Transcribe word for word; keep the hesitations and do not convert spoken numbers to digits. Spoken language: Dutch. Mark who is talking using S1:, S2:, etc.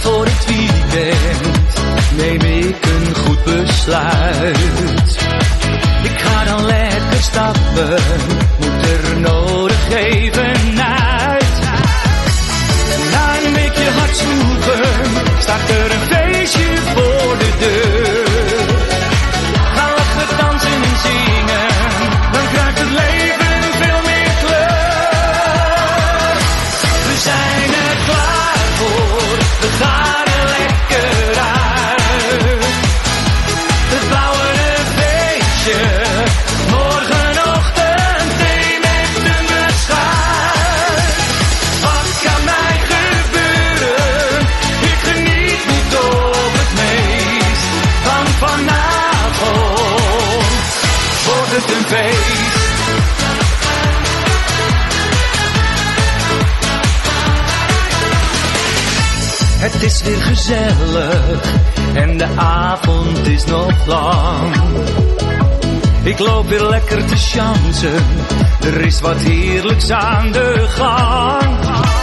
S1: voor het weekend neem ik een goed besluit. Ik ga dan lekker stappen, moet er nodig even uit. Na een weekje hard zoeken, staat er een feestje voor de deur. Ga lachen, dansen en zingen, dan krijgt het leven veel meer kleur. We zijn er klaar voor, we gaan er lekker uit. We bouwen een feestje, morgenochtend thee met een beschuit. Wat kan mij gebeuren, ik geniet niet op het meest. Want vanavond wordt het een feest. Het is weer gezellig en de avond is nog lang. Ik loop weer lekker te chansen, er is wat heerlijks aan de gang.